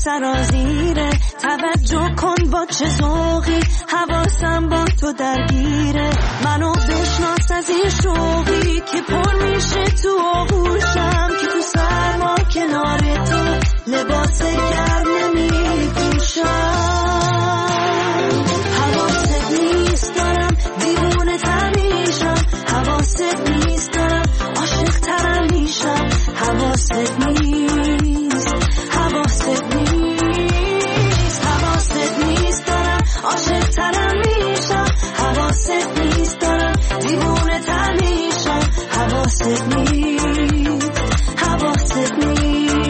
سرازیره. توجه کن با چه ذوقی، حواسم با تو درگیره. منو بشناس از این شوقی که پر میشه تو آغوشم، که تو سرما کنار تو لباس گرم نمیپوشم. حواست نیست دارم دیوونه تر میشم، حواست نیست دارم عاشق ترم میشم. حواست نیست، حواست نیست، حواست نیست دارم عاشق ترم میشم. حواست نیست دارم دیوونه تر میشم. حواست نیست، حواست نیست.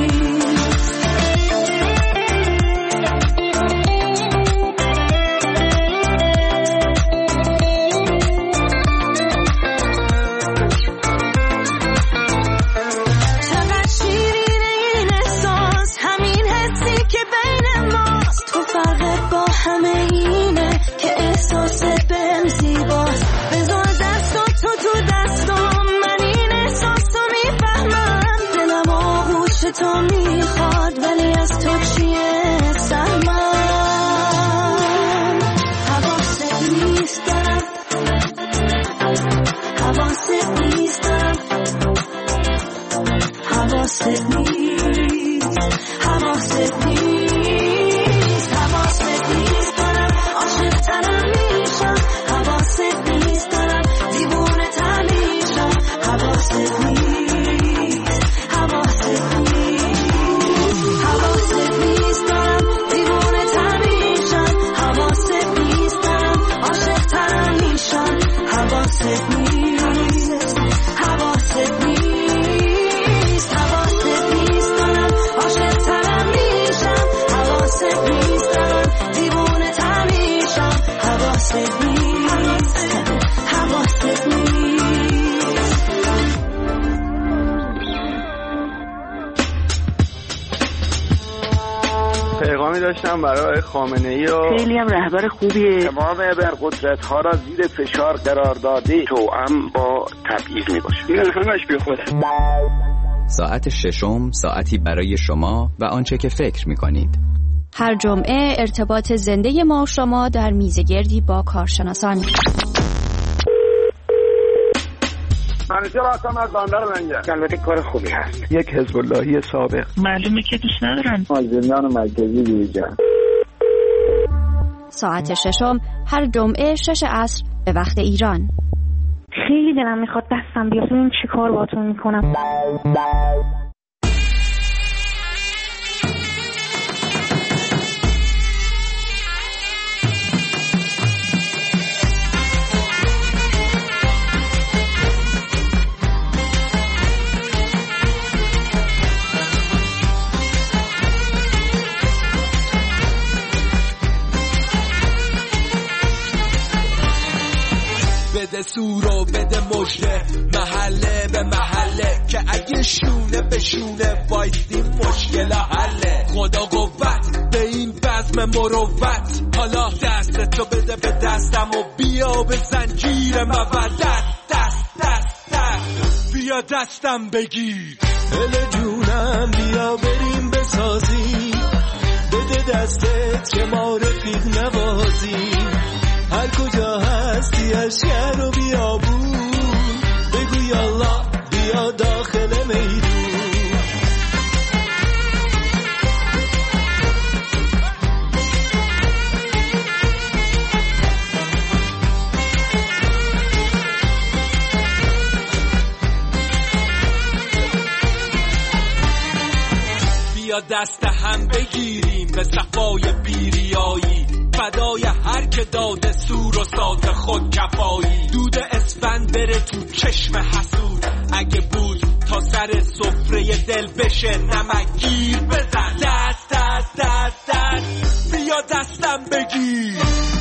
همه اینه که احساست بهم زیباست. بذار دستو تو دستم، من این احساس رو میفهمم. دلم آغوش تو میخواد ولی از تو چیه سهمم. حواست نیست دارم، حواست نیست دارم، حواست نیست، حواست نیست. پیغامی داشتم برای خامنه‌ای و خیلی هم رهبر خوبیه. تمام ابرقدرت‌ها را زیر فشار قرار داده، توأم با تبعیض میباشه. این همش بیخوده. ساعت ششم، ساعتی برای شما و آنچه که فکر می‌کنید. هر جمعه ارتباط زنده ما و شما در میزگردی با کارشناسان. منیجر هستم از بندر منجر. البته کار خوبی هست. یک حزب اللهی سابق. معلومه که دوست ندارن. زندان مرکزی دیجا. ساعت ششم هر جمعه 6 عصر به وقت ایران. خیلی دلم میخواد دستم بیاد ببینم چی کار باهاتون میکنم. بده سورو بده مجده، محله به محله، که اگه شونه به شونه وایسیم مشکل حله. خدا قوت به این بزم مروت، حالا دست تو بده به دستم و بیا به زنجیر مودت. دست دست دست بیا دستم بگیر، دل جونم بیا بریم بسازیم. بده دستت که ما رفیق نوازیم. هر کجا هستی از شهر و بیابون، بگو یالله بیا داخل میدون. بیا دست هم بگیریم به صفای بیریایی، فدای هر که داده سور و سات خود کفایی. دود اسفند بره تو چشم حسود، اگه بود تا سر سفره دل بشه نمکگیر بزن. دست دست دست دست بیا دستم بگیر.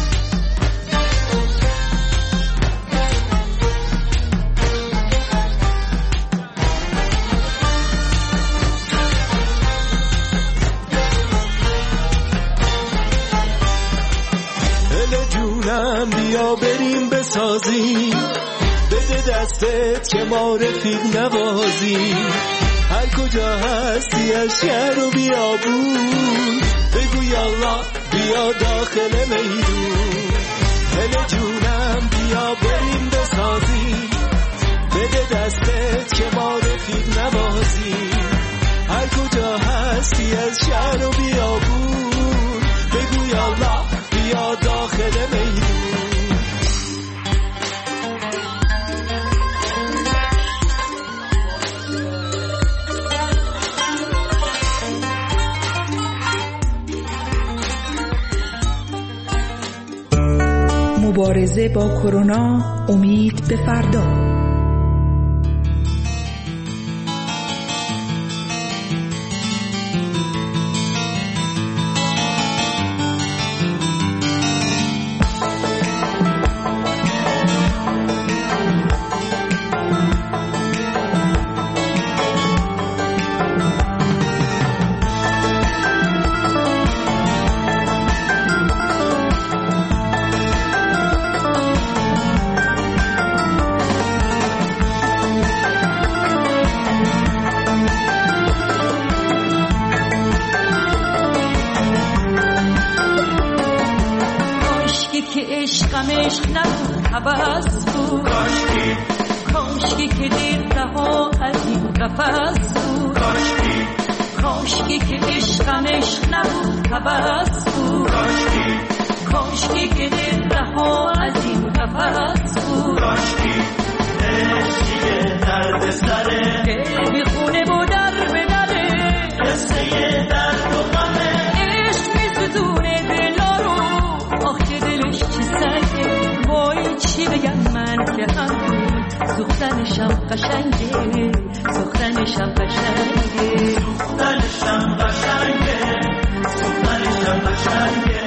بیا بریم بسازیم. بده دستت که ما رفیق نوازیم. هر کجا هستی از شهر و بیابون بگو یالا بیا داخل میدون دل جونم بیا بریم بسازیم بده دستت که ما رفیق نوازیم هر کجا هستی از شهر و بیابون بگو یالا بیا داخل میدون مبارزه با کرونا، امید به فردا. عشق نبود حبس بود کاشکی که دیر رها از این قفس بود کاشکی که عشقم عشق نبود حبس بود کاشکی که دیر رها از این قفس بود عشقی درد سره دل خونه بود در به دره قصه درد و غمه عشق می‌سوزونه دلا رو آخ که دلش چه سنگه وای چی بگم من که همون سوختنشم قشنگه سوختنشم قشنگه سوختنشم قشنگه سوختنشم قشنگه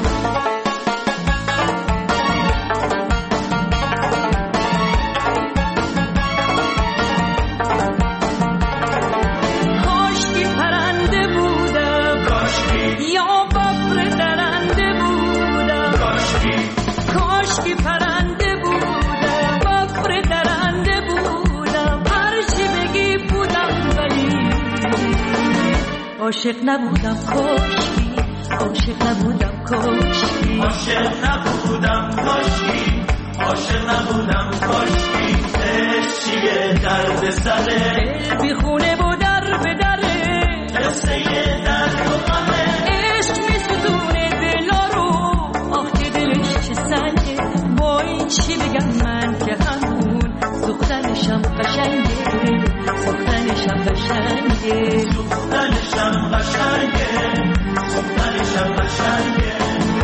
عاشق نبودم کاشکی عاشق نبودم کاشکی عاشق نبودم کاشکی عاشق نبودم کاشکی عشقیه درد سره دل بی خونه بود در به دره قصه درد و غمه عشق می‌سوزونه دلا رو آخ که دلش چه سنگه وای چی بگم من که همون سوختنشم قشنگه سوختنشم قشنگه سوختنشم قشنگه سوختنشم قشنگه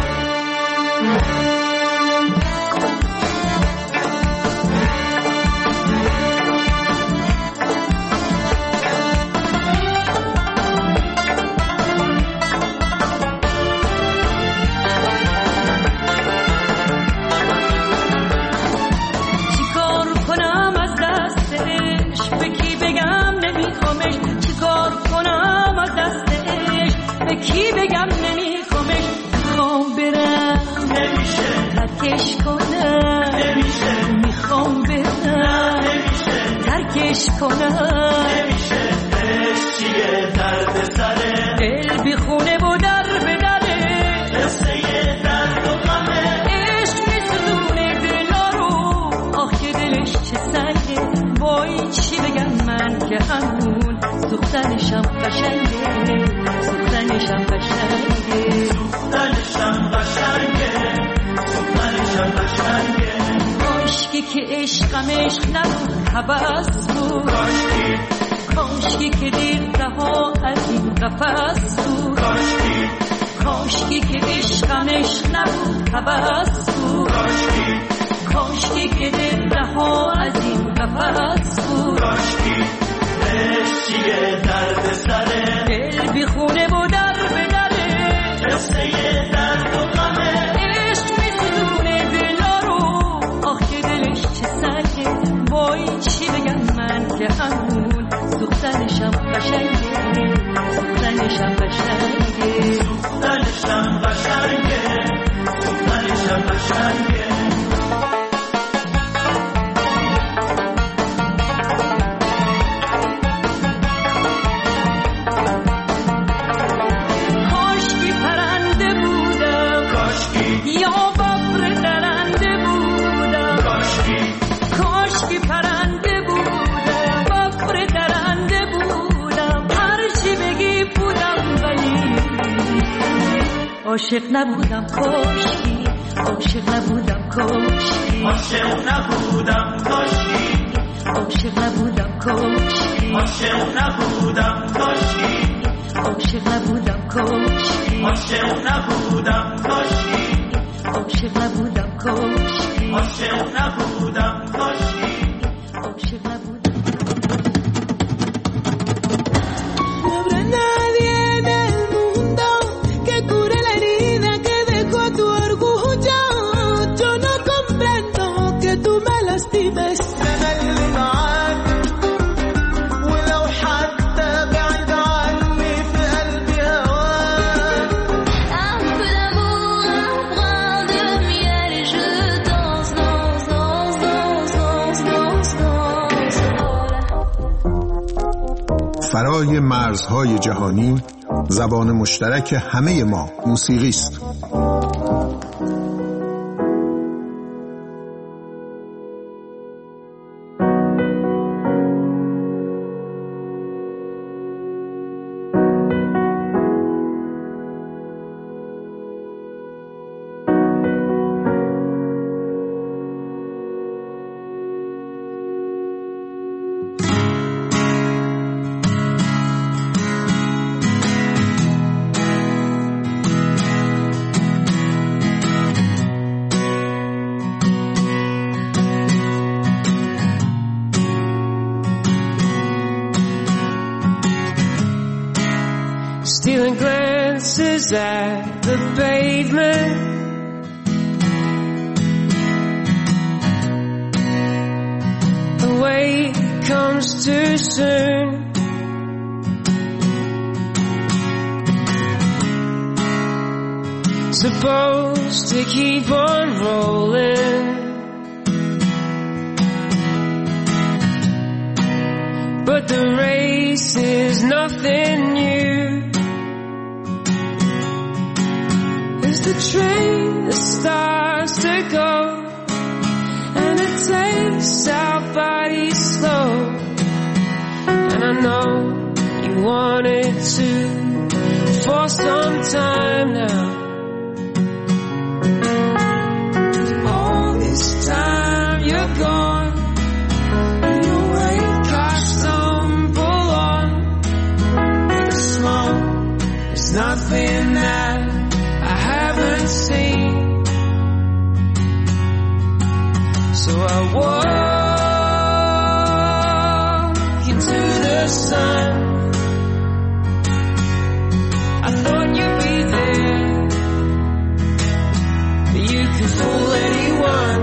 کی بگم نمیخوامش میخوام برم نمیشه ترکش کنم نمیشه میخوام برم نمیشه ترکش کنم نمیشه عشقیه درد سره دل بی خونه بود در به دره قصه درد و غمه عشق می‌سوزونه دلا رو آخ که دلش چه سنگه وای چی بگم من که همون سوختنشم قشنگه سوختنشم قشنگه سوختنشم قشنگه سوختنشم قشنگه کاشکی که عشقم عشق نبود حبس بود کاشکی کاشکی که دیر رها از این قفس بود کاشکی کاشکی که عشقم عشق نبود حبس بود کاشکی کاشکی که دیر رها از این قفس بود کاشکی عشقیه درد سره دل بی خونه بود در به دره قصه درد و غمه عشق می‌سوزونه دلا رو آخ که دلش چه سنگه وای چی بگم من که همون سوختنشم قشنگه سوختنشم قشنگه سوختنشم قشنگه سوختنشم قشنگه عاشق نبودم کاشکی، عاشق نبودم کاشکی، عاشق نبودم کاشکی، عاشق نبودم کاشکی، عاشق نبودم کاشکی، عاشق نبودم کاشکی، عاشق نبودم کاشکی، عاشق نبودم کاشکی، عاشق نبودم کاشکی، عاشق نبودم. فرای مرزهای جهانی، زبان مشترک همه ما موسیقی است. Stealing glances at the pavement, the wait comes too soon. Supposed to keep on rolling, but the race is nothing new. The train that starts to go, and it takes our bodies slow. And I know you wanted to for some time now. All this time you're gone, your weight car stumble on. The smoke is nothing that I haven't seen, so I walk into the sun. I thought you'd be there, but you can fool anyone.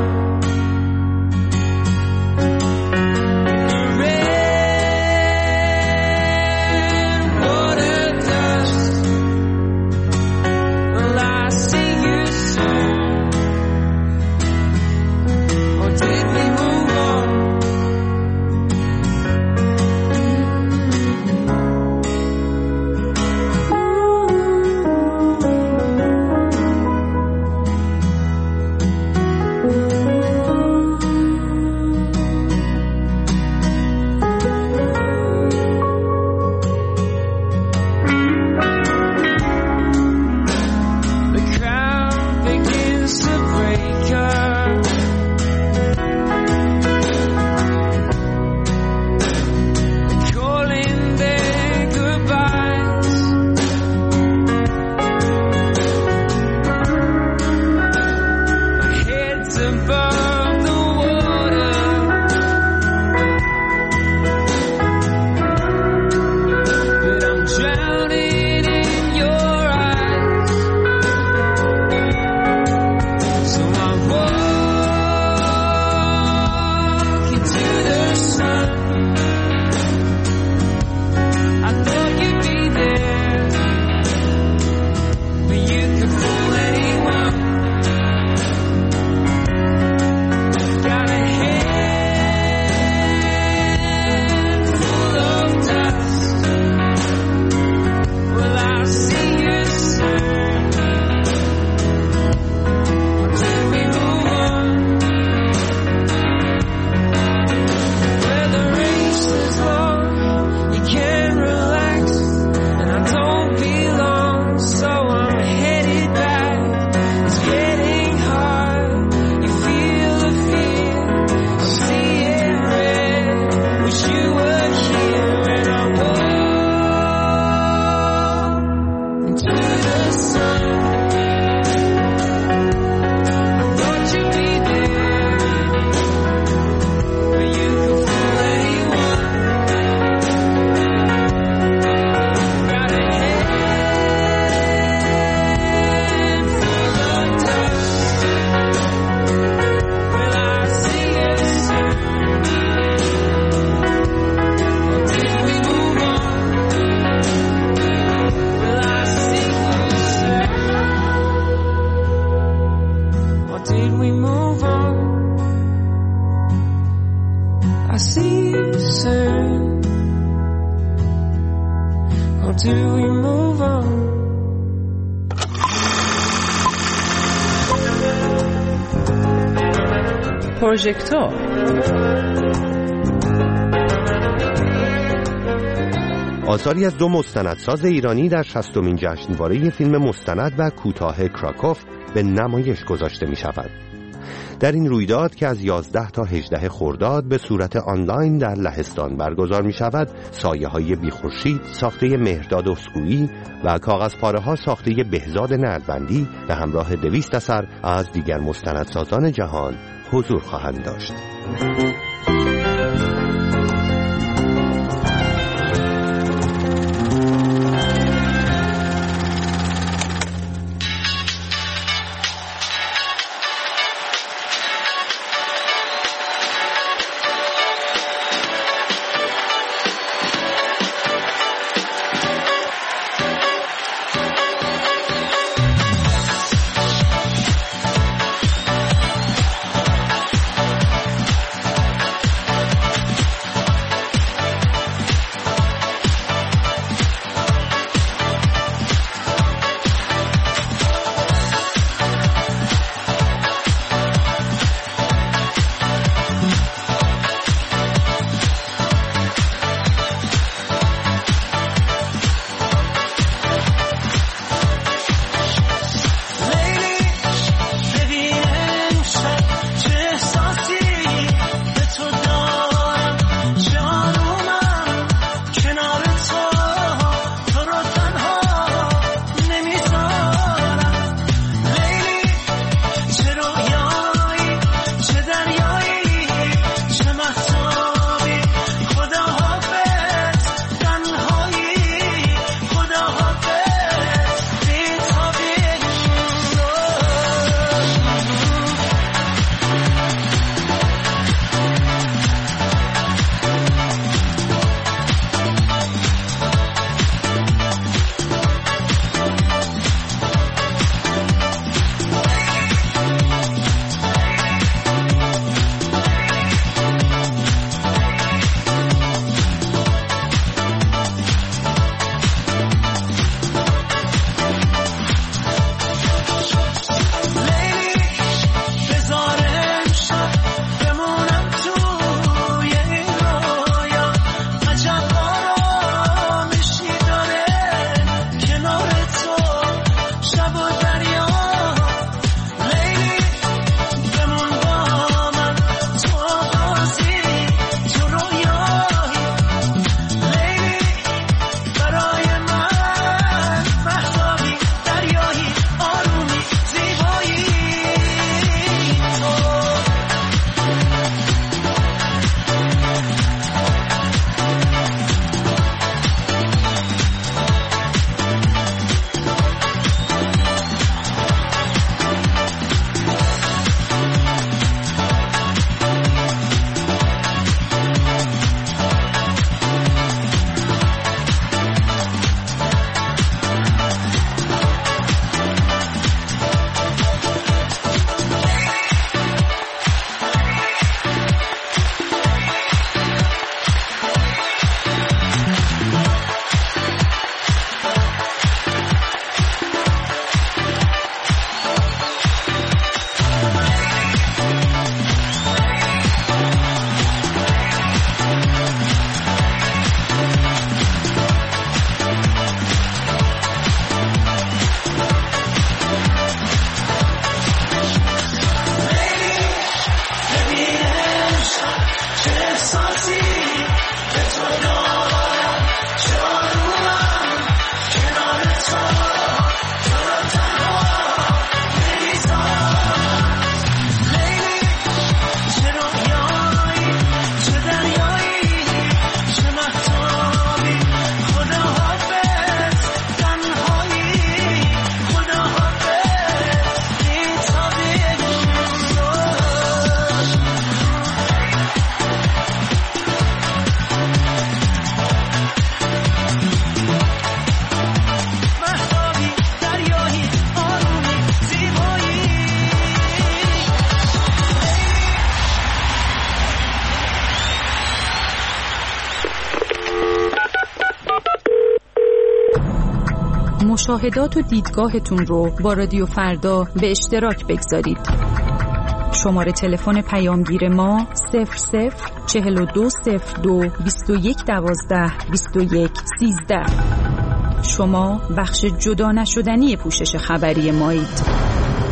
do we move on? پروژکتور آثاری از دو مستندساز ایرانی در 60مین جشنواره فیلم مستند و کوتاه کراکوف به نمایش گذاشته می شود. در این رویداد که از 11 تا 18 خرداد به صورت آنلاین در لهستان برگزار می شود، سایه های بیخورشید ساخته مهرداد اسکویی و کاغذپاره ها ساخته بهزاد نردبندی به همراه 200 اثر از دیگر مستندسازان جهان حضور خواهند داشت. مشاهدات و دیدگاهتون رو با رادیو فردا به اشتراک بگذارید. شماره تلفن پیامگیر ما 004202 2112 2113. شما بخش جدا نشدنی پوشش خبری مایید.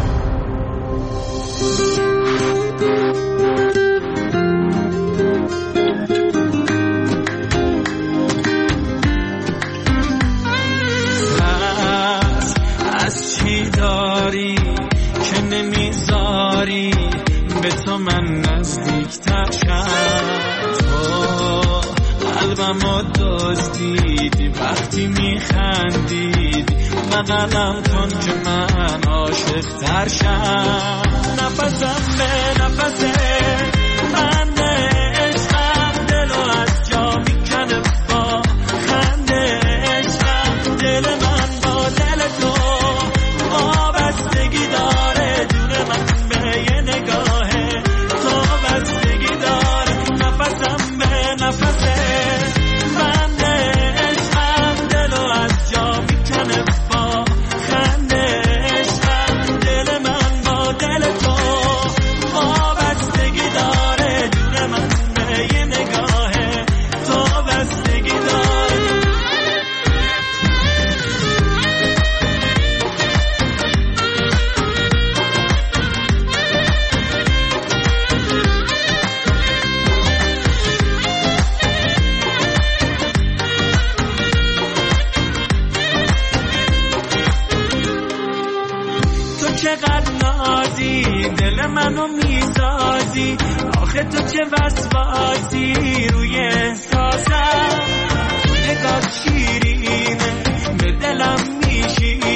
داری که نمیذاری به تو من نزدیکتر شد، تو قلبمو دزدیدی وقتی میخندیدی، بغلم کن که من عاشق‌تر شم. نفسم به نفسه من عشقم، دلو از جا میکنه با خنده عشقم، دل من با دل تو وابستگی داره، دور من به یه نگاهه تو بستگی داره. نفسم به نفسه من عشقم، دلو از جا میکنه با خنده عشقم، دل من با دل تو وابستگی داره، دور من به یه نگاهه تو بستگی داره. چقدر نازی دل منو میسازی، آخه تو چه وسواسی روی احساسم، نگاه شیرینه به دلم میشینه،